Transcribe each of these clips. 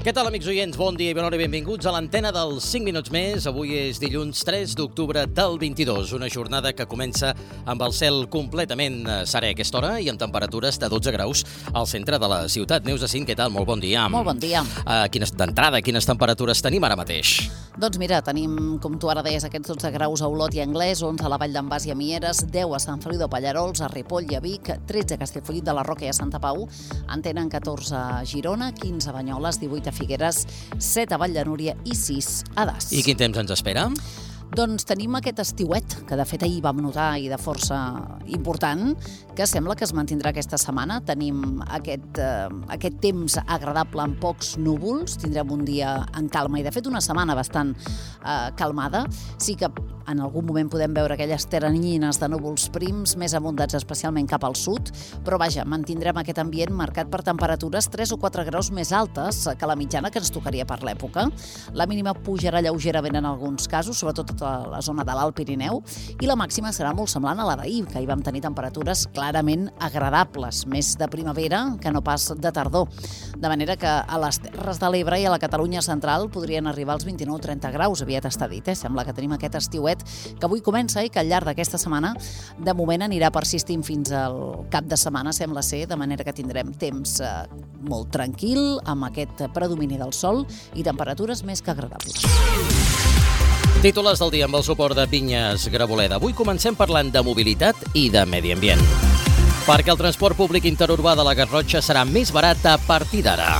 Què tal, amics oients? Bon dia i bona hora i benvinguts a l'antena dels 5 minuts més. Avui és dilluns 3 d'octubre del 22, una jornada que comença amb el cel completament serè a aquesta hora i amb temperatures de 12 graus al centre de la ciutat. Neus Jacint, què tal? Molt bon dia. Molt bon dia. D'entrada, quines temperatures tenim ara mateix? Doncs mira, tenim, com tu ara deies, aquests 12 graus a Olot i Anglès, 11 a la Vall d'en Bas i a Mieres, 10 a Sant Feliu de Pallerols, a Ripoll i a Vic, 13 a Castellfollit de la Roca i a Santa Pau, en tenen 14 a Girona, 15 a Banyoles, 18 a Figueres, 7 a Vall de Núria i 6 a Das. I quin temps ens espera? Doncs tenim aquest estiuet, que de fet ahir vam notar i de força important, que sembla que es mantindrà aquesta setmana. Tenim aquest temps agradable amb pocs núvols, tindrem un dia en calma i de fet una setmana bastant calmada. Sí que en algun moment podem veure aquelles teranyines de núvols prims més abundants especialment cap al sud, però vaja, mantindrem aquest ambient marcat per temperatures 3 o 4 graus més altes que la mitjana que ens tocaria per l'època. La mínima pujarà lleugerament en alguns casos, sobretot a la zona de l'Alt Pirineu, i la màxima serà molt semblant a la d'ahir, que hi vam tenir temperatures clarament agradables, més de primavera que no pas de tardor. De manera que a les Terres de l'Ebre i a la Catalunya central podrien arribar als 29-30 graus, aviat està dit, Sembla que tenim aquest estiuet que avui comença i que al llarg d'aquesta setmana de moment anirà persistint fins al cap de setmana, sembla ser, de manera que tindrem temps molt tranquil, amb aquest predomini del sol i temperatures més que agradables. Títolars del dia amb el suport de Vinyes Graboleda. Avui comencem parlant de mobilitat i de medi ambient. Perquè el transport públic interurbà de la Garrotxa serà més barat a partir d'ara.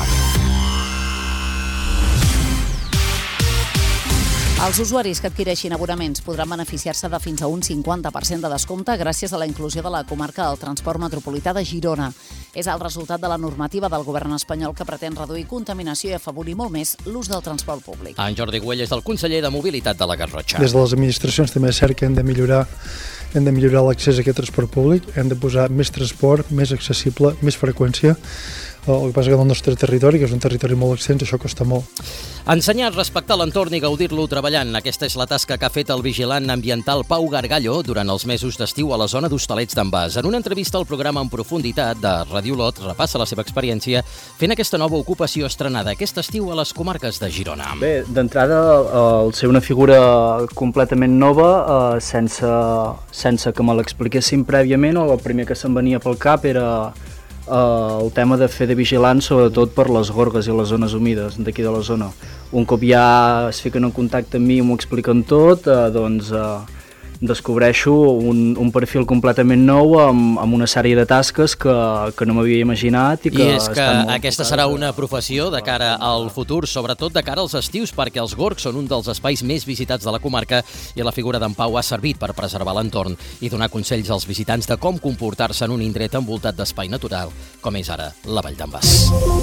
Els usuaris que adquireixin abonaments podran beneficiar-se de fins a un 50% de descompte gràcies a la inclusió de la comarca del transport metropolità de Girona. És el resultat de la normativa del govern espanyol que pretén reduir contaminació i afavorir molt més l'ús del transport públic. En Jordi Güell és el conseller de Mobilitat de la Garrotxa. Des de les administracions també és cert que hem de millorar l'accés a aquest transport públic, hem de posar més transport, més accessible, més freqüència. El que passa que del nostre territori, que és un territori molt extens, això costa molt. Ensenyar a respectar l'entorn i gaudir-lo treballant. Aquesta és la tasca que ha fet el vigilant ambiental Pau Gargallo durant els mesos d'estiu a la zona d'Hostalets d'en Bas. En una entrevista al programa En Profunditat de Ràdio Olot repassa la seva experiència fent aquesta nova ocupació estrenada aquest estiu a les comarques de Girona. Bé, d'entrada, al ser una figura completament nova, sense que me l'expliquessin prèviament, el primer que se'm venia pel cap era el tema de fer de vigilant, sobretot per les gorgues i les zones humides d'aquí de la zona. Un cop ja es fiquen en contacte amb mi i m'ho expliquen tot, doncs descobreixo un perfil completament nou amb una sèrie de tasques que no m'havia imaginat. I és que aquesta serà una professió de cara al futur, sobretot de cara als estius, perquè els gorgs són un dels espais més visitats de la comarca i la figura d'en Pau ha servit per preservar l'entorn i donar consells als visitants de com comportar-se en un indret envoltat d'espai natural, com és ara la Vall d'en Bas.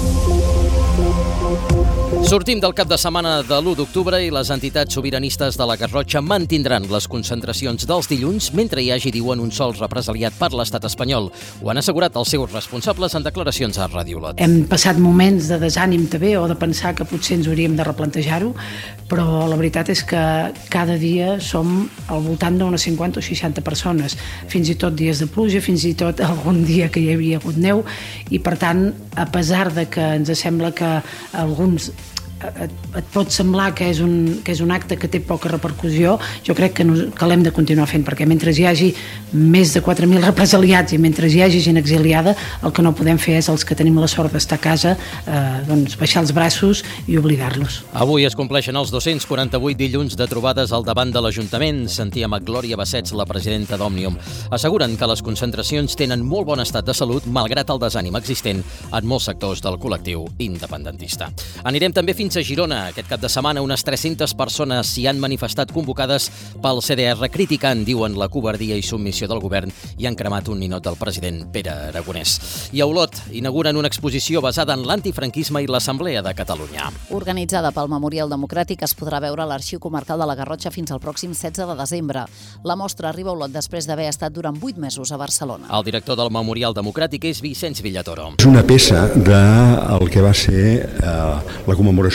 Sortim del cap de setmana de l'1 d'octubre i les entitats sobiranistes de la Garrotxa mantindran les concentracions dels dilluns mentre hi hagi, diuen, un sol represaliat per l'estat espanyol. Ho han assegurat els seus responsables en declaracions a Ràdio Olot. Hem passat moments de desànim també o de pensar que potser ens hauríem de replantejar-ho, però la veritat és que cada dia som al voltant d'unes 50 o 60 persones, fins i tot dies de pluja, fins i tot algun dia que hi havia hagut neu, i per tant, a pesar de que ens sembla que alguns et pot semblar que és un acte que té poca repercussió, jo crec que l'hem de continuar fent, perquè mentre hi hagi més de 4.000 represaliats i mentre hi hagi gent exiliada, el que no podem fer és els que tenim la sort d'estar a casa, doncs baixar els braços i oblidar-los. Avui es compleixen els 248 dilluns de trobades al davant de l'Ajuntament. Sentíem a Glòria Bassets, la presidenta d'Òmnium. Asseguren que les concentracions tenen molt bon estat de salut, malgrat el desànim existent en molts sectors del col·lectiu independentista. Anirem també fins a Girona. Aquest cap de setmana unes 300 persones s'hi han manifestat convocades pel CDR criticant, diuen, la covardia i submissió del govern i han cremat un ninot del president Pere Aragonès. I a Olot inauguren una exposició basada en l'antifranquisme i l'Assemblea de Catalunya. Organitzada pel Memorial Democràtic, es podrà veure a l'Arxiu Comarcal de la Garrotxa fins al pròxim 16 de desembre. La mostra arriba a Olot després d'haver estat durant 8 mesos a Barcelona. El director del Memorial Democràtic és Vicenç Villatoro. És una peça del que va ser la commemoració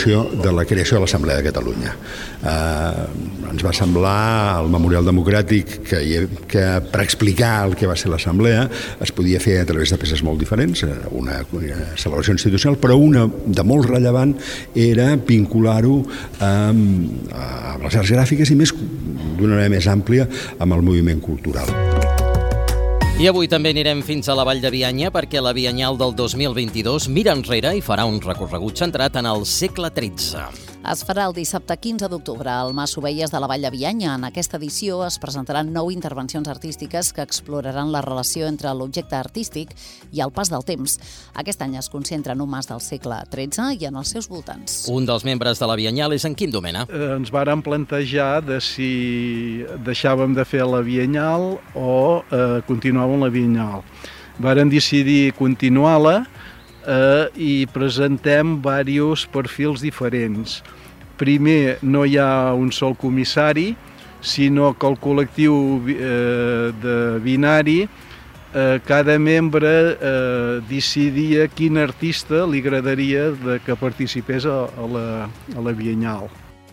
promoció de la creació de l'Assemblea de Catalunya. Ens va semblar al Memorial Democràtic que per explicar el que va ser l'Assemblea es podia fer a través de peces molt diferents, una celebració institucional, però una de molt rellevant era vincular-ho amb les arts gràfiques i d'una manera més àmplia amb el moviment cultural. I avui també anirem fins a la Vall de Bianya perquè la Bianyal del 2022 mira enrere i farà un recorregut centrat en el segle XIII. Es farà el dissabte 15 d'octubre al Mas Ovelles de la Vall de Bianya. En aquesta edició es presentaran 9 intervencions artístiques que exploraran la relació entre l'objecte artístic i el pas del temps. Aquest any es concentra en un mas del segle XIII i en els seus voltants. Un dels membres de la Bianyal és en Quim Domena. Ens vàrem plantejar de si deixàvem de fer la Bianyal o continuàvem la Bianyal. Vàrem decidir continuar-la i presentem diversos perfils diferents. Primer, no hi ha un sol comissari, sinó que el col·lectiu de binari, cada membre decidia quin artista li agradaria que participés a la Bianyal.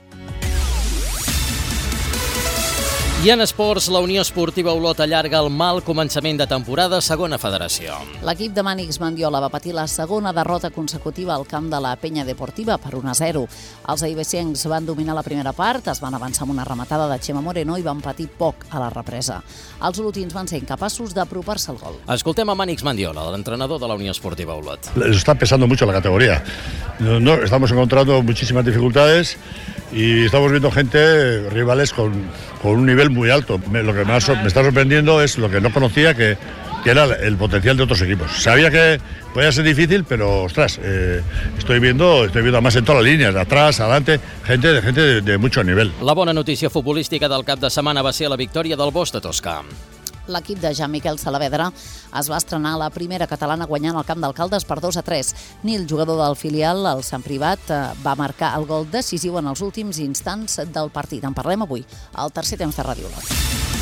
I en esports, la Unió Esportiva Olot allarga el mal començament de temporada a segona federació. L'equip de Mànix Mandiola va patir la segona derrota consecutiva al camp de la Penya Deportiva per 1-0. Els aibesencs van dominar la primera part, es van avançar amb una rematada de Chema Moreno i van patir poc a la represa. Els olotins van ser incapaços d'apropar-se al gol. Escoltem a Mànix Mandiola, l'entrenador de la Unió Esportiva Olot. Está pesando mucho la categoría. No, estamos encontrando muchísimas dificultades y estamos viendo gente, rivales con un nivel muy alto. Lo que me está sorprendiendo es lo que no conocía, que era el potencial de otros equipos. Sabía que podía ser difícil, pero ostras, estoy viendo además en todas las líneas, de atrás, adelante, gente de mucho nivel. La bona notícia futbolística del cap de setmana va ser la victòria del Bosch de Toscà. L'equip de Jean-Miquel Saavedra es va estrenar a la primera catalana guanyant el camp d'Alcaldes per 2-3. Nil, jugador del filial, el Sant Privat, va marcar el gol decisiu en els últims instants del partit. En parlem avui, al tercer temps de Ràdio Olot.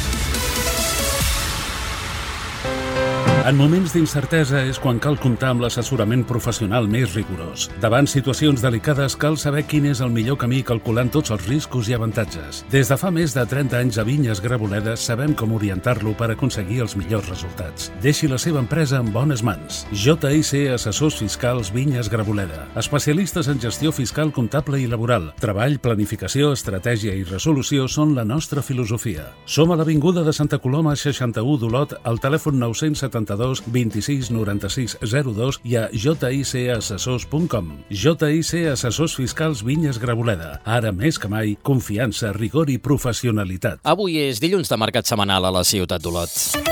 En moments d'incertesa és quan cal comptar amb l'assessorament professional més rigorós. Davant situacions delicades cal saber quin és el millor camí calculant tots els riscos i avantatges. Des de fa més de 30 anys a Vinyes Graboledes sabem com orientar-lo per aconseguir els millors resultats. Deixi la seva empresa en bones mans. JIC Assessors Fiscals Vinyes Graboleda. Especialistes en gestió fiscal, comptable i laboral. Treball, planificació, estratègia i resolució són la nostra filosofia. Som a l'Avinguda de Santa Coloma 61 d'Olot, al telèfon 972 26 96 02 i a jicassessors.com. JIC Assessors Fiscals Vinyes Graboleda. Ara més que mai, confiança, rigor i professionalitat. Avui és dilluns de mercat setmanal a la ciutat d'Olot.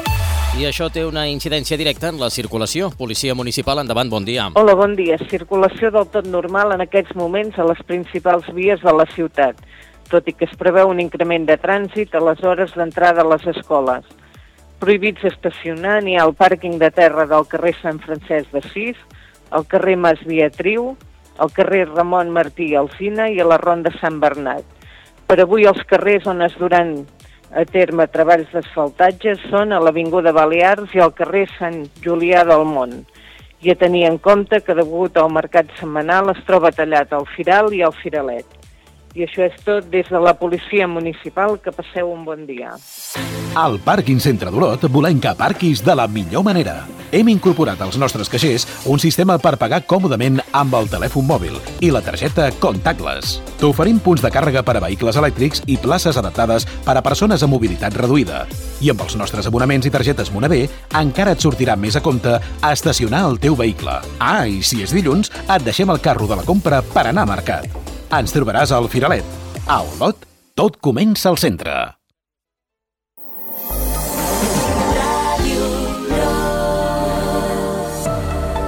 I això té una incidència directa en la circulació. Policia Municipal, endavant, bon dia. Hola, bon dia. Circulació del tot normal en aquests moments a les principals vies de la ciutat, tot i que es preveu un increment de trànsit a les hores d'entrada a les escoles. Prohibits estacionar n'hi ha al pàrquing de terra del carrer Sant Francesc d'Assís, al carrer Mas Beatriu, al carrer Ramon Martí Alsina i a la Ronda Sant Bernat. Per avui els carrers on es duran a terme treballs d'asfaltatge són a l'Avinguda Balears i al carrer Sant Julià del Mont. I a tenir en compte que degut al mercat setmanal es troba tallat el Firal i el Firalet. I això és tot des de la Policia Municipal. Que passeu un bon dia. Al Pàrquing Centre d'Olot volem que aparquis de la millor manera. Hem incorporat als nostres caixers un sistema per pagar còmodament amb el telèfon mòbil i la targeta Contactless. T'oferim punts de càrrega per a vehicles elèctrics i places adaptades per a persones amb mobilitat reduïda. I amb els nostres abonaments i targetes Moneder encara et sortirà més a compte estacionar el teu vehicle. Ah, i si és dilluns, et deixem el carro de la compra per anar a mercat. Ens trobaràs al Firalet. A Olot, tot comença al centre.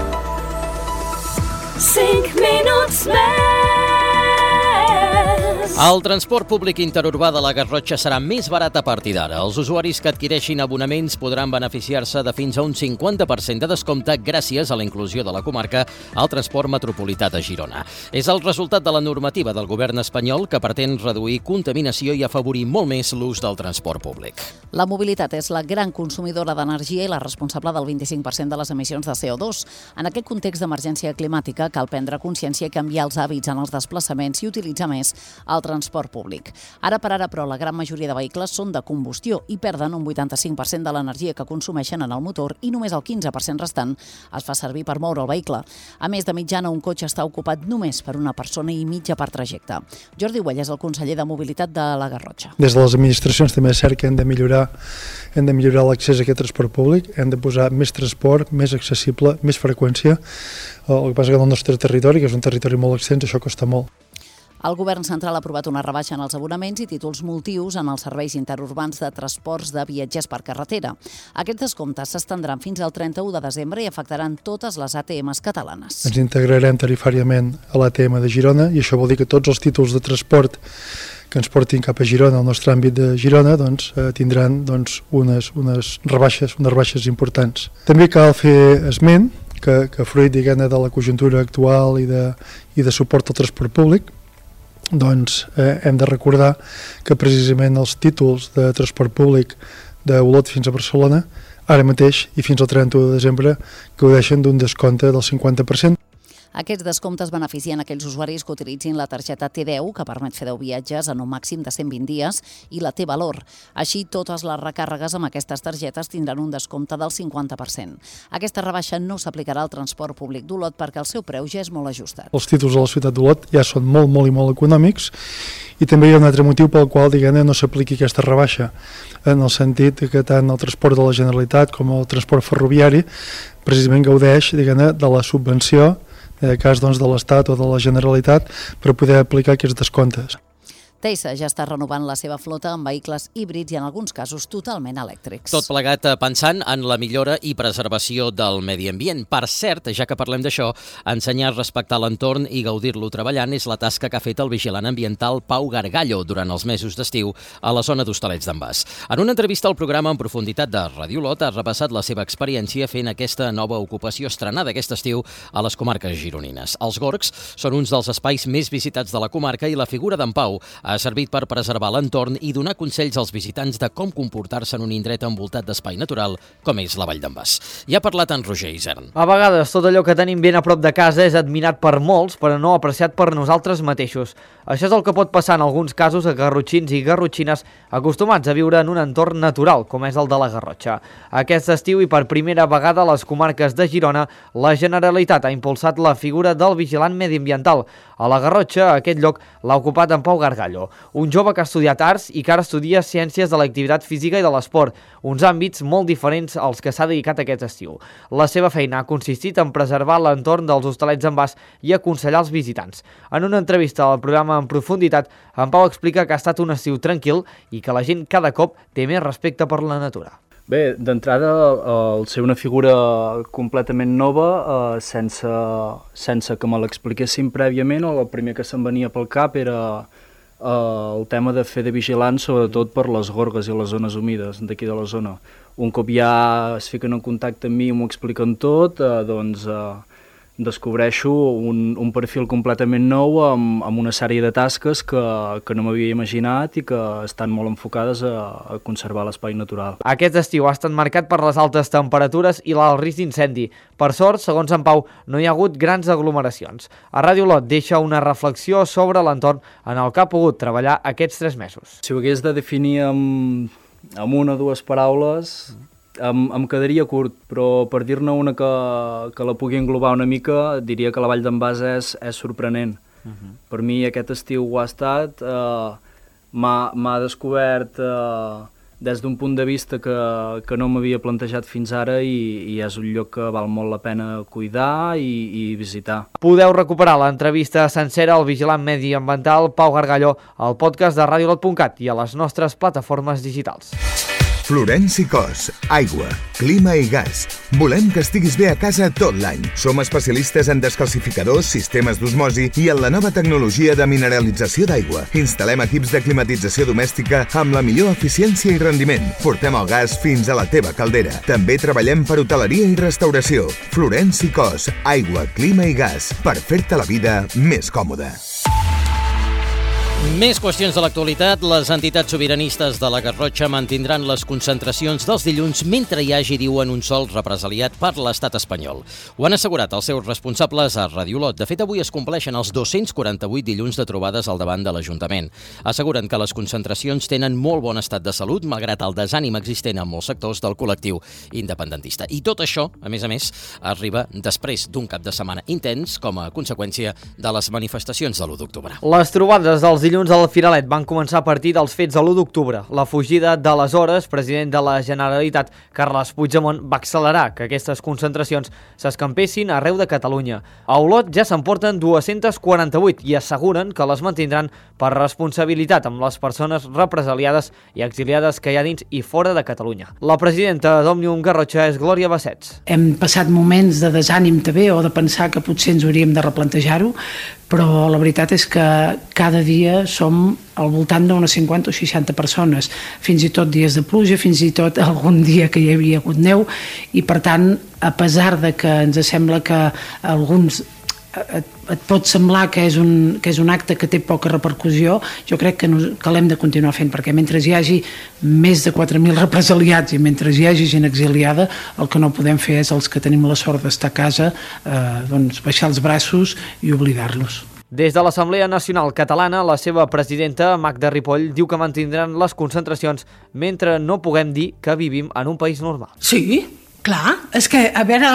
Cinc minuts més. El transport públic interurbà de la Garrotxa serà més barat a partir d'ara. Els usuaris que adquireixin abonaments podran beneficiar-se de fins a un 50% de descompte gràcies a la inclusió de la comarca al transport metropolità de Girona. És el resultat de la normativa del govern espanyol que pretén reduir contaminació i afavorir molt més l'ús del transport públic. La mobilitat és la gran consumidora d'energia i la responsable del 25% de les emissions de CO2. En aquest context d'emergència climàtica cal prendre consciència i canviar els hàbits en els desplaçaments i utilitzar més el transport públic. Ara per ara, però, la gran majoria de vehicles són de combustió i perden un 85% de l'energia que consumeixen en el motor i només el 15% restant es fa servir per moure el vehicle. A més, de mitjana, un cotxe està ocupat només per una persona i mitja per trajecte. Jordi Güell és el conseller de Mobilitat de la Garrotxa. Des de les administracions també és cert que hem de millorar l'accés a aquest transport públic, hem de posar més transport, més accessible, més freqüència. El que passa que en el nostre territori, que és un territori molt extens, això costa molt. El govern central ha aprovat una rebaixa en els abonaments i títols multiús en els serveis interurbans de transports de viatgers per carretera. Aquests descomptes s'estendran fins al 31 de desembre i afectaran totes les ATMs catalanes. Ens integrarem tarifàriament a l'ATM de Girona i això vol dir que tots els títols de transport que ens portin cap a Girona, al nostre àmbit de Girona, tindran unes rebaixes importants. També cal fer esment que fruit de la conjuntura actual i de suport al transport públic, hem de recordar que precisament els títols de transport públic d'Olot fins a Barcelona, ara mateix i fins al 31 de desembre, gaudeixen d'un descompte del 50%. Aquests descomptes beneficien aquells usuaris que utilitzin la targeta T10, que permet fer 10 viatges en un màxim de 120 dies, i la T-Valor. Així, totes les recàrregues amb aquestes targetes tindran un descompte del 50%. Aquesta rebaixa no s'aplicarà al transport públic d'Olot perquè el seu preu ja és molt ajustat. Els títols a la ciutat d'Olot ja són molt econòmics i també hi ha un altre motiu pel qual no s'apliqui aquesta rebaixa, en el sentit que tant el transport de la Generalitat com el transport ferroviari precisament gaudeix de la subvenció en el cas de l'Estat o de la Generalitat per poder aplicar aquests descomptes. Teisa ja està renovant la seva flota amb vehicles híbrids i en alguns casos totalment elèctrics. Tot plegat pensant en la millora i preservació del medi ambient. Per cert, ja que parlem d'això, ensenyar a respectar l'entorn i gaudir-lo treballant és la tasca que ha fet el vigilant ambiental Pau Gargallo durant els mesos d'estiu a la zona d'Hostalets d'en Bas. En una entrevista al programa En Profunditat de Ràdio Olot ha repassat la seva experiència fent aquesta nova ocupació estrenada aquest estiu a les comarques gironines. Els gorgs són uns dels espais més visitats de la comarca i la figura d'en Pau ha servit per preservar l'entorn i donar consells als visitants de com comportar-se en un indret envoltat d'espai natural com és la Vall d'en Bas. Ja ha parlat en Roger Isern. A vegades tot allò que tenim ben a prop de casa és admirat per molts, però no apreciat per nosaltres mateixos. Això és el que pot passar en alguns casos a garrotxins i garrotxines acostumats a viure en un entorn natural, com és el de la Garrotxa. Aquest estiu i per primera vegada a les comarques de Girona, la Generalitat ha impulsat la figura del vigilant mediambiental. A la Garrotxa, aquest lloc l'ha ocupat en Pau Gargallo, un jove que ha estudiat arts i que ara estudia ciències de l'activitat física i de l'esport, uns àmbits molt diferents als que s'ha dedicat aquest estiu. La seva feina ha consistit en preservar l'entorn dels Hostalets d'en Bas i aconsellar els visitants. En una entrevista al programa En Profunditat, en Pau explica que ha estat un estiu tranquil i que la gent cada cop té més respecte per la natura. Bé, d'entrada, al ser una figura completament nova, sense que me l'expliquessin prèviament, el primer que se'm venia pel cap era el tema de fer de vigilant, sobretot per les gorgues i les zones humides d'aquí de la zona. Un cop ja es fiquen en contacte amb mi i m'ho expliquen tot, doncs descobreixo un perfil completament nou amb una sèrie de tasques que no m'havia imaginat i que estan molt enfocades a conservar l'espai natural. Aquest estiu ha estat marcat per les altes temperatures i l'alt risc d'incendi. Per sort, segons en Pau, no hi ha hagut grans aglomeracions. A Ràdio Olot deixa una reflexió sobre l'entorn en el que ha pogut treballar aquests 3 mesos. Si ho hagués de definir amb una o dues paraules, em quedaria curt, però per dir-ne una que la pugui englobar una mica, diria que la Vall d'en Bas és sorprenent. Per mi aquest estiu ho ha estat, m'ha descobert des d'un punt de vista que no m'havia plantejat fins ara i és un lloc que val molt la pena cuidar i visitar. Podeu recuperar l'entrevista sencera al vigilant mediambiental Pau Gargallo al podcast de radiolot.cat i a les nostres plataformes digitals. Florenci Cos, aigua, clima i gas. Volem que estiguis bé a casa tot l'any. Som especialistes en descalcificadors, sistemes d'osmosi i en la nova tecnologia de mineralització d'aigua. Instal·lem equips de climatització domèstica amb la millor eficiència i rendiment. Portem el gas fins a la teva caldera. També treballem per hoteleria i restauració. Florenci Cos, aigua, clima i gas, per fer-te la vida més còmoda. Més qüestions de l'actualitat. Les entitats sobiranistes de la Garrotxa mantindran les concentracions dels dilluns mentre hi hagi, diuen, un sol represaliat per l'estat espanyol. Ho han assegurat els seus responsables a Radio Olot. De fet, avui es compleixen els 248 dilluns de trobades al davant de l'Ajuntament. Asseguren que les concentracions tenen molt bon estat de salut, malgrat el desànim existent en molts sectors del col·lectiu independentista. I tot això, a més, arriba després d'un cap de setmana intens com a conseqüència de les manifestacions de l'1 d'octubre. Les trobades dels dilluns al Firalet van començar a partir dels fets de l'1 d'octubre. La fugida de l'aleshores president de la Generalitat, Carles Puigdemont, va accelerar que aquestes concentracions s'escampessin arreu de Catalunya. A Olot ja s'emporten 248 i asseguren que les mantindran per responsabilitat amb les persones represaliades i exiliades que hi ha dins i fora de Catalunya. La presidenta d'Òmnium Garrotxa és Glòria Bassets. Hem passat moments de desànim també o de pensar que potser ens hauríem de replantejar-ho, però la veritat és que cada dia som al voltant d'unes 50 o 60 persones, fins i tot dies de pluja, fins i tot algun dia que hi havia hagut neu, i per tant, a pesar de que ens sembla que alguns et pot semblar que és un acte que té poca repercussió, jo crec que l'hem de continuar fent, perquè mentre hi hagi més de 4.000 represaliats i mentre hi hagi gent exiliada, el que no podem fer és els que tenim la sort d'estar a casa, baixar els braços i oblidar-los. Des de l'Assemblea Nacional Catalana, la seva presidenta, Magda Ripoll, diu que mantindran les concentracions mentre no puguem dir que vivim en un país normal. Sí, clar, és que, a veure,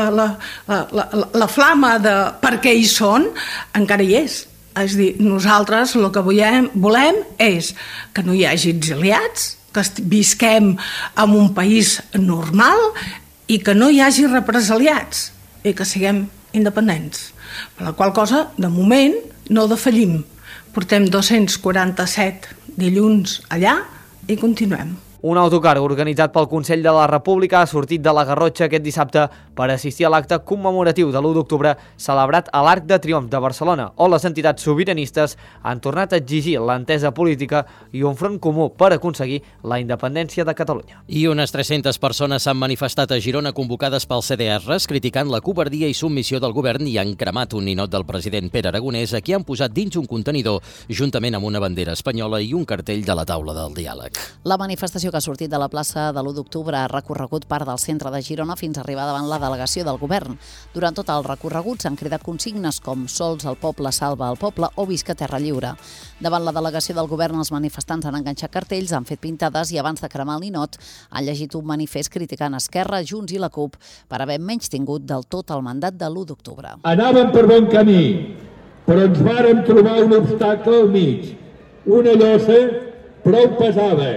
la flama de per què hi són encara hi és. És a dir, nosaltres el que volem és que no hi hagi exiliats, que visquem en un país normal i que no hi hagi represaliats i que siguem independents. Per la qual cosa, de moment, no defallim. Portem 247 dilluns allà i continuem. Un autocar organitzat pel Consell de la República ha sortit de la Garrotxa aquest dissabte per assistir a l'acte commemoratiu de l'1 d'octubre celebrat a l'Arc de Triomf de Barcelona, on les entitats sobiranistes han tornat a exigir l'entesa política i un front comú per aconseguir la independència de Catalunya. I unes 300 persones s'han manifestat a Girona convocades pels CDRs criticant la covardia i submissió del govern i han cremat un ninot del president Pere Aragonès, a qui han posat dins un contenidor juntament amb una bandera espanyola i un cartell de la taula del diàleg. La manifestació que ha sortit de la plaça de l'1 d'octubre ha recorregut part del centre de Girona fins a arribar davant la delegació del govern. Durant tot el recorregut s'han cridat consignes com Sols el poble salva el poble o Visca Terra Lliure. Davant la delegació del govern, els manifestants han enganxat cartells, han fet pintades i abans de cremar el ninot han llegit un manifest criticant Esquerra, Junts i la CUP per haver menystingut del tot el mandat de l'1 d'octubre. Anàvem per bon camí, però ens vàrem trobar un obstacle al mig, una llosa prou pesada.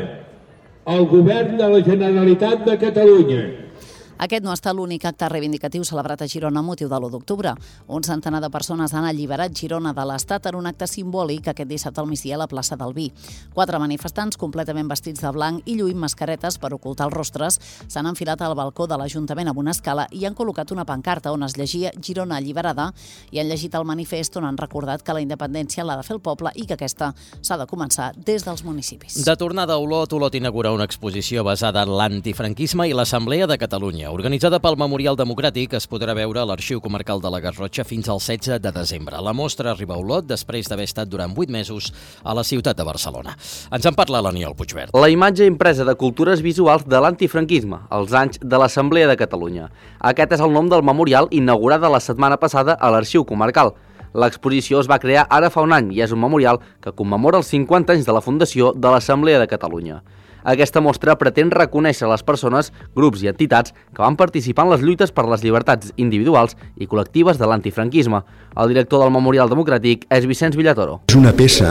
El govern de la Generalitat de Catalunya. Aquest no ha estat l'únic acte reivindicatiu celebrat a Girona amb motiu de l'1 d'octubre. Un centenar de persones han alliberat Girona de l'Estat en un acte simbòlic aquest dissabte al migdia a la plaça del Vi. 4 manifestants completament vestits de blanc i lluint mascaretes per ocultar els rostres s'han enfilat al balcó de l'Ajuntament amb una escala i han col·locat una pancarta on es llegia Girona alliberada i han llegit el manifest on han recordat que la independència l'ha de fer el poble i que aquesta s'ha de començar des dels municipis. De tornada a Olot, Olot inaugura una exposició basada en l'antifranquisme i l'Assemblea de Catalunya. Organitzada pel Memorial Democràtic, es podrà veure a l'Arxiu Comarcal de la Garrotxa fins al 16 de desembre. La mostra arriba a Olot després d'haver estat durant 8 mesos a la ciutat de Barcelona. Ens en parla l'Aniol Puigverd. La imatge impresa de cultures visuals de l'antifranquisme, els anys de l'Assemblea de Catalunya. Aquest és el nom del memorial inaugurada la setmana passada a l'Arxiu Comarcal. L'exposició es va crear ara fa un any i és un memorial que commemora els 50 anys de la fundació de l'Assemblea de Catalunya. Aquesta mostra pretén reconèixer les persones, grups i entitats que van participar en les lluites per les llibertats individuals i col·lectives de l'antifranquisme. El director del Memorial Democràtic és Vicenç Villatoro. És una peça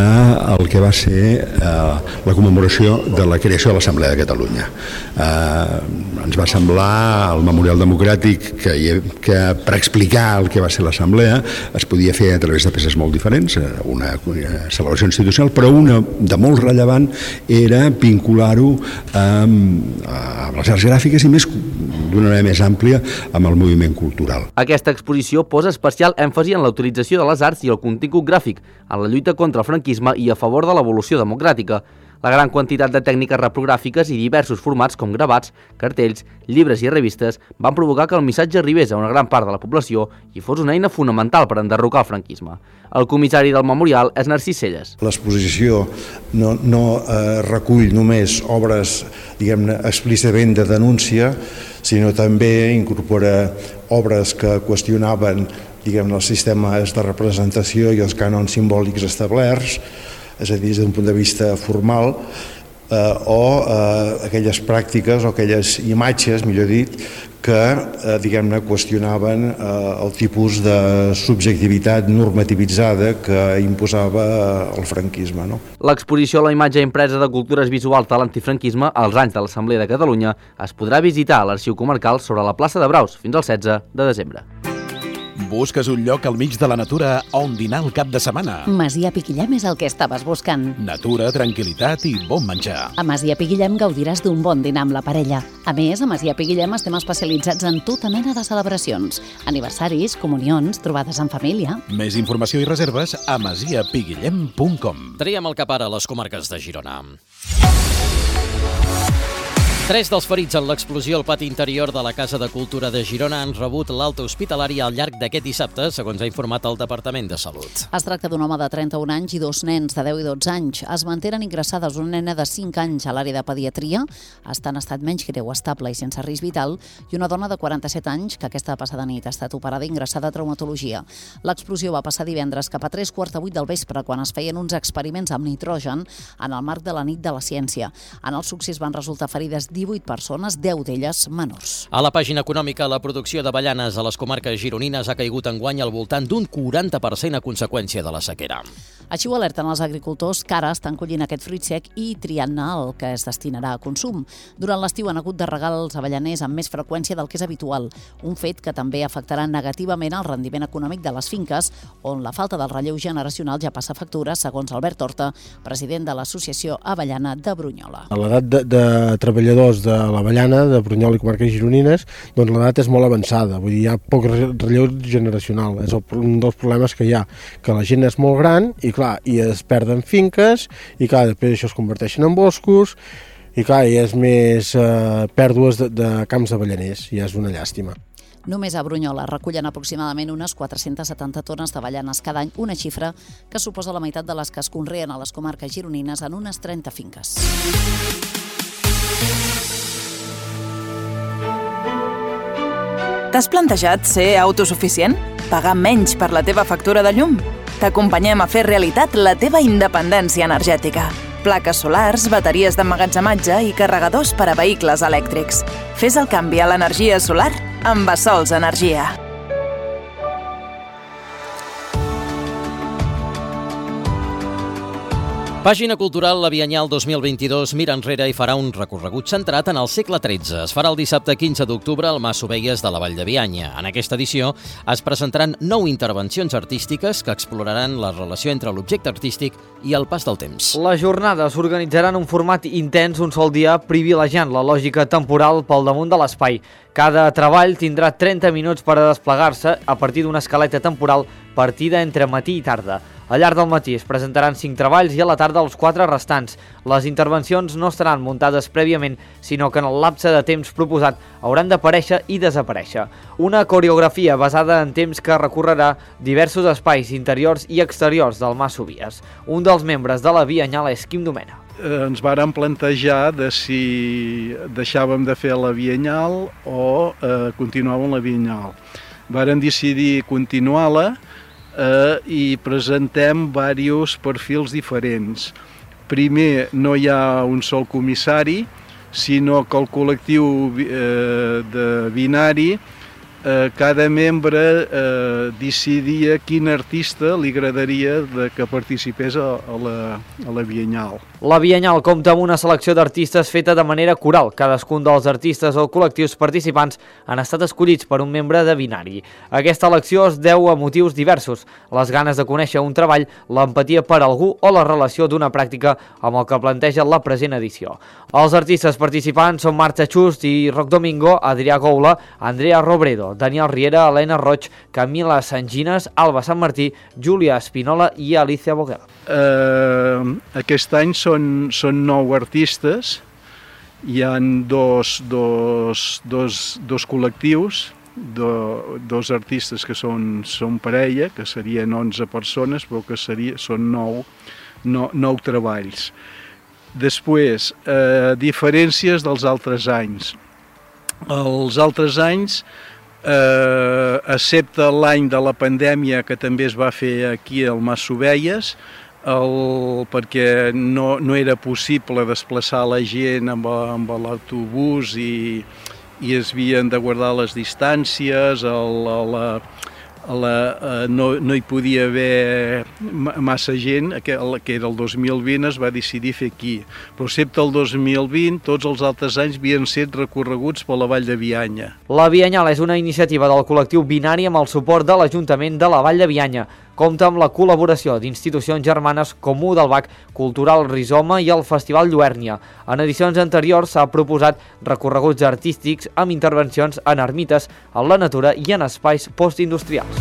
del que va ser la commemoració de la creació de l'Assemblea de Catalunya. Ens va semblar al Memorial Democràtic que per explicar el que va ser l'Assemblea es podia fer a través de peces molt diferents, una celebració institucional, però una de molt rellevant era vincular vincular-ho amb les arts gràfiques i d'una manera més àmplia amb el moviment cultural. Aquesta exposició posa especial èmfasi en la utilització de les arts i el contingut gràfic, en la lluita contra el franquisme i a favor de l'evolució democràtica. La gran quantitat de tècniques reprogràfiques i diversos formats com gravats, cartells, llibres i revistes van provocar que el missatge arribés a una gran part de la població i fos una eina fonamental per enderrocar el franquisme. El comissari del memorial és Narcís Celles. L'exposició no recull només obres, diguem-ne, explícitament de denúncia, sinó també incorpora obres que qüestionaven, diguem-ne, els sistemes de representació i els cànons simbòlics establerts, és a dir, des d'un punt de vista formal, o aquelles pràctiques o aquelles imatges, millor dit, que, diguem-ne, qüestionaven el tipus de subjectivitat normativitzada que imposava el franquisme. L'exposició a la imatge impresa de cultures visuals de l'antifranquisme als anys de l'Assemblea de Catalunya es podrà visitar a l'Arxiu Comarcal sobre la plaça de Braus fins al 16 de desembre. Busques un lloc al mig de la natura on dinar el cap de setmana? Masia Piquillem és el que estaves buscant. Natura, tranquil·litat i bon menjar. A Masia Piquillem gaudiràs d'un bon dinar amb la parella. A més, a Masia Piquillem estem especialitzats en tota mena de celebracions, aniversaris, comunions, trobades en família. Més informació i reserves a masiapiguillem.com. Traiem el cap ara a les comarques de Girona. 3 dels ferits en l'explosió al pati interior de la Casa de Cultura de Girona han rebut l'alta hospitalària al llarg d'aquest dissabte, segons ha informat el Departament de Salut. Es tracta d'un home de 31 anys i 2 nens de 10 i 12 anys. Es mantenen ingressades una nena de 5 anys a l'àrea de pediatria, està en estat menys greu, estable i sense risc vital, i una dona de 47 anys que aquesta passada nit ha estat operada i ingressada a traumatologia. L'explosió va passar divendres cap a 3:45 del vespre, quan es feien uns experiments amb nitrogen en el marc de la nit de la ciència. En el succés van resultar ferides 18 persones, 10 d'elles menors. A la pàgina econòmica, la producció d'avellanes a les comarques gironines ha caigut enguany al voltant d'un 40% a conseqüència de la sequera. Així ho alerten els agricultors que ara estan collint aquest fruit sec i triant-ne el que es destinarà a consum. Durant l'estiu han hagut de regar els avellaners amb més freqüència del que és habitual, un fet que també afectarà negativament el rendiment econòmic de les finques, on la falta del relleu generacional ja passa factura, segons Albert Horta, president de l'Associació Avellana de Brunyola. L'edat de treballadors de l'avellana, de Brunyola i comarques gironines, doncs l'edat és molt avançada, vull dir, hi ha poc relleu generacional, és un dels problemes que hi ha, que la gent és molt gran i clar, i es perden finques i clar, després això es converteixen en boscos i clar, hi és més pèrdues de camps d'avellaners, i és una llàstima. Només a Brunyola recullen aproximadament unes 470 tones d'avellanes cada any, una xifra que suposa la meitat de les que es conreen a les comarques gironines en unes 30 finques. T'has plantejat ser autosuficient? Pagar menys per la teva factura de llum? T'acompanyem a fer realitat la teva independència energètica. Plaques solars, bateries d'emmagatzematge i carregadors per a vehicles elèctrics. Fes el canvi a l'energia solar amb Bassols Energia. Pàgina cultural, la Biennal 2022 mira enrere i farà un recorregut centrat en el segle XIII. Es farà el dissabte 15 d'octubre al Mas Ovelles de la Vall de Bianya. En aquesta edició es presentaran 9 intervencions artístiques que exploraran la relació entre l'objecte artístic i el pas del temps. La jornada s'organitzarà en un format intens un sol dia, privilegiant la lògica temporal pel damunt de l'espai. Cada treball tindrà 30 minuts per a desplegar-se a partir d'una escaleta temporal partida entre matí i tarda. Al llarg del matí es presentaran 5 treballs i a la tarda els 4 restants. Les intervencions no estaran muntades prèviament, sinó que en el lapse de temps proposat hauran d'aparèixer i desaparèixer. Una coreografia basada en temps que recorrerà diversos espais interiors i exteriors del Mas Ovies. Un dels membres de la Biennal és Quim Domena. Ens vàrem plantejar de si deixàvem de fer la Biennal o continuàvem la Biennal. Vàrem decidir continuar-la i presentem diversos perfils diferents. Primer, no hi ha un sol comissari, sinó que el col·lectiu de binari cada membre decidia quin artista li agradaria que participés a la Biennal. La Biennal compta amb una selecció d'artistes feta de manera coral. Cadascun dels artistes o col·lectius participants han estat escollits per un membre de Binari. Aquesta elecció es deu a motius diversos: les ganes de conèixer un treball, l'empatia per algú o la relació d'una pràctica amb el que planteja la present edició. Els artistes participants són Marta Chust i Roc Domingo, Adrià Goula, Andrea Robredo, Daniel Riera, Helena Roig, Camila Sangines, Alba Sant Martí, Júlia Espinola i Alicia Boguel. Aquest any són 9 artistes, hi ha dos col·lectius, dos artistes que són parella, que serien 11 persones, però que són 9 treballs. Després, diferències dels altres anys. Els altres anys, excepte l'any de la pandèmia, que també es va fer aquí al Mas Sovelles, perquè no era possible desplaçar la gent amb l'autobús i es havien de guardar les distàncies, no hi podia haver massa gent, que era el 2020 es va decidir fer aquí, però excepte el 2020 tots els altres anys havien set recorreguts per la Vall de Bianya. La Biennal és una iniciativa del col·lectiu Binari amb el suport de l'Ajuntament de la Vall de Bianya. Compta amb la col·laboració d'institucions germanes com U del Bac, Cultural Rizoma i el Festival Lluèrnia. En edicions anteriors s'ha proposat recorreguts artístics amb intervencions en ermites, en la natura i en espais postindustrials.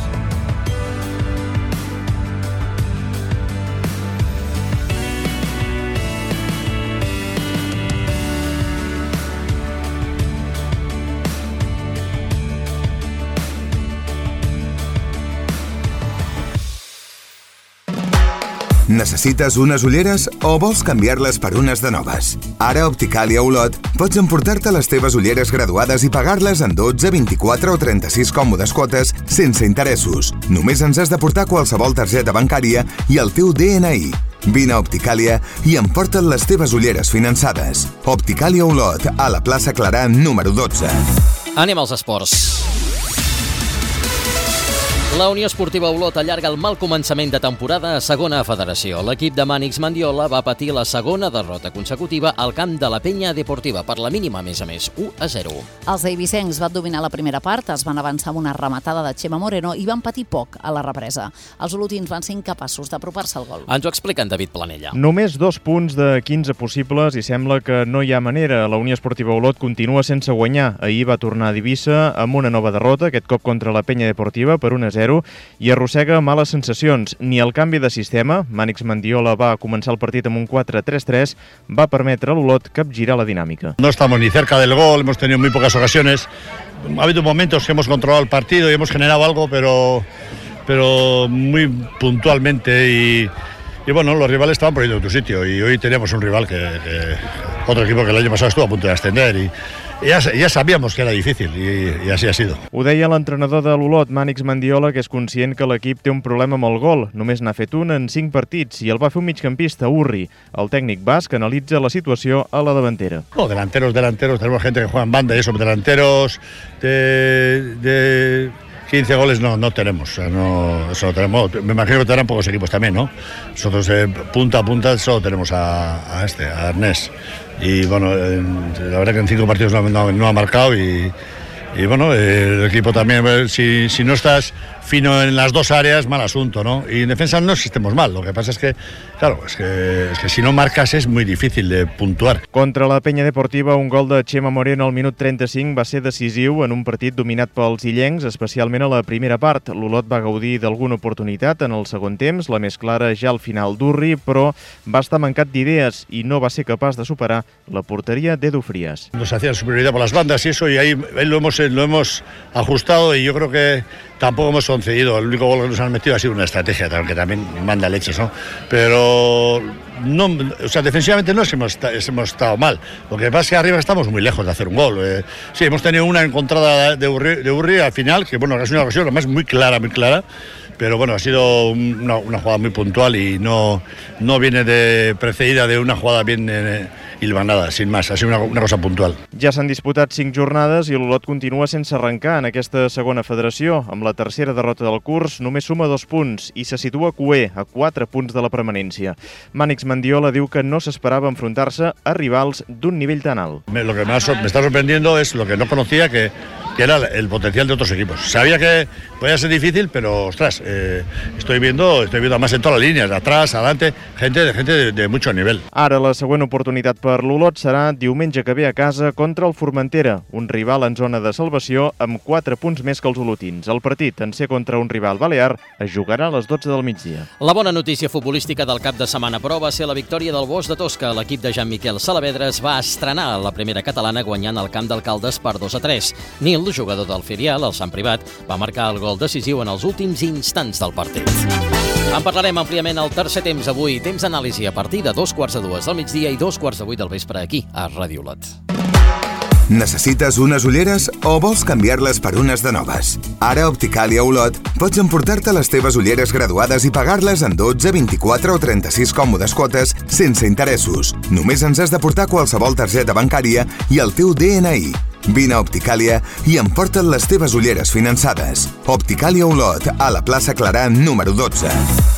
Necessites unes ulleres o vols canviar-les per unes de noves? Ara a Opticàlia Olot pots emportar-te les teves ulleres graduades i pagar-les en 12, 24 o 36 còmodes quotes sense interessos. Només ens has de portar qualsevol targeta bancària i el teu DNI. Vine a Opticàlia i emporta't les teves ulleres finançades. Opticàlia Olot, a la plaça Clarà, número 12. Anem als esports. La Unió Esportiva Olot allarga el mal començament de temporada a segona federació. L'equip de Mànix Mendiola va patir la segona derrota consecutiva al camp de la Penya Deportiva, per la mínima, a més, 1-0. Els eivissencs van dominar la primera part, es van avançar amb una rematada de Xema Moreno i van patir poc a la represa. Els olotins van ser incapaços d'apropar-se al gol. Ens ho explica en David Planella. Només 2 punts de 15 possibles i sembla que no hi ha manera. La Unió Esportiva Olot continua sense guanyar. Ahir va tornar a Eivissa amb una nova derrota, aquest cop contra la Penya Deportiva per 1-0, i arrossega males sensacions. Ni el canvi de sistema, Mànix Mendiola va començar el partit amb un 4-3-3, va permetre a l'Olot capgirar la dinàmica. No estamos ni cerca del gol, hemos tenido muy pocas ocasiones. Ha habido momentos que hemos controlado el partido y hemos generado algo, pero muy puntualmente y bueno, los rivales estaban poniendo en tu sitio y hoy teníamos un rival otro equipo que el año pasado estuvo a punto de ascender y ja sabíamos que era difícil i així ha sido. Ho deia l'entrenador de l'Olot, Mànix Mendiola, que és conscient que l'equip té un problema amb el gol. Només n'ha fet un en 5 partits i el va fer un migcampista, Urri. El tècnic basc analitza la situació a la davantera. No, delanteros, tenemos gente que juega en banda y eso, delanteros de 15 goles no tenemos, eso no tenemos. Me imagino que tendrán pocos equipos también, ¿no? Nosotros punta a punta solo tenemos a Ernest. Y bueno, la verdad que en 5 partidos no ha marcado y bueno, el equipo también, si no estás fino en las dos áreas, mal asunto, ¿no? Y en defensa no es que estemos mal, lo que pasa es que, claro, es que si no marcas es muy difícil de puntuar. Contra la Penya Deportiva, un gol de Xema Moreno al minut 35 va ser decisiu en un partit dominat pels illencs, especialment a la primera part. L'Olot va gaudir d'alguna oportunitat en el segon temps, la més clara ja al final d'Urri, però va estar mancat d'idees i no va ser capaç de superar la porteria d'Edu Frías. Nos hacían superioridad por las bandas y eso, y ahí lo hemos ajustado y yo creo que tampoco hemos concedido. El único gol que nos han metido ha sido una estrategia, que también manda leches, ¿no? Pero no, o sea, defensivamente no hemos estado mal. Lo que pasa es que arriba estamos muy lejos de hacer un gol. Sí, hemos tenido una encontrada de Urri al final, que bueno, ha sido una ocasión además muy clara, pero bueno, ha sido una jugada muy puntual y no viene precedida de una jugada bien y el nada, sin más, ha sido una cosa puntual. Ja s'han disputat 5 jornades i l'Olot continua sense arrencar en aquesta segona federació. Amb la tercera derrota del curs, només suma 2 punts i se situa cuer a 4 punts de la permanència. Mànix Mendiola diu que no s'esperava enfrontar-se a rivals d'un nivell tan alt. Lo que me está sorprendiendo es lo que no conocía, que era el potencial de otros equipos. Sabía que podía ser difícil, pero ostras, estoy viendo además en todas las líneas, de atrás, adelante, gente de mucho nivel. Ara la següent oportunitat per l'Olot serà diumenge que ve a casa contra el Formentera, un rival en zona de salvació amb 4 punts més que els olotins. El partit, en ser contra un rival balear, es jugarà a les 12 del migdia. La bona notícia futbolística del cap de setmana, però, va ser la victòria del Bosch de Tosca. L'equip de Jean-Miquel Salavedres va estrenar la primera catalana guanyant el camp d'Alcaldes per 2-3. Nil, jugador del filial, el Sant Privat, va marcar el gol decisiu en els últims instants del partit. En parlarem àmpliament al tercer temps avui. Temps d'anàlisi a partir de 2:45 del migdia i 2:15 del vespre aquí, a Ràdio Olot. Necessites unes ulleres o vols canviar-les per unes de noves? Ara a Opticàlia Olot pots emportar-te les teves ulleres graduades i pagar-les en 12, 24 o 36 còmodes quotes sense interessos. Només ens has de portar qualsevol targeta bancària i el teu DNI. Vine a Opticàlia i emporta't les teves ulleres finançades. Opticàlia Olot, a la plaça Clarà número 12.